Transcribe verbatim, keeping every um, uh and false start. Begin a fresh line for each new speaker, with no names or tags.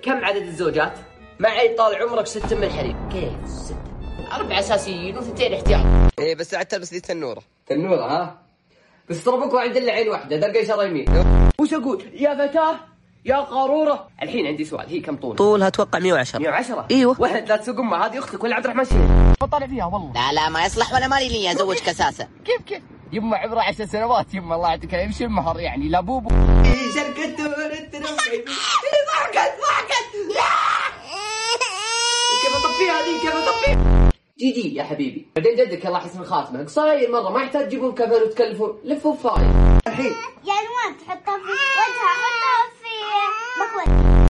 كم عدد الزوجات؟ معي طال عمرك ستة من الحريم. كيف ستة؟ أربعة أساسيين وثنتين احتياط.
إيه بس عاد تلبس لي تنورة.
تنورة ها؟ بس ترى بكرة عند عين واحدة درقة يسار يمين. وش أقول؟ يا فتاة يا قارورة. الحين عندي سؤال، هي كم طول؟
طولها أتوقع مية وعشرة.
مية وعشرة؟
ايوه.
ولد لا تسوق امها، هذه اختك ولا عبد الرحمن شيخ. بطلع فيها والله.
لا لا ما يصلح ولا مالي لي ازوجك اساسا.
كيف كيف؟ يما عمره عشر سنوات، يما الله يعطيك يمشي المهر يعني لا بوبو. شركة ضحكت ضحكت. كيف اطفيها هذه؟ كيف اطفيها؟ جي جي يا حبيبي. بعدين جدك الله يحسن خاتمه، قصير مره ما يحتاج تجيبون كفن وتكلفون، لفوا فايل. الحين
يا نوان تحطها في وجهها، حطها في مكوى.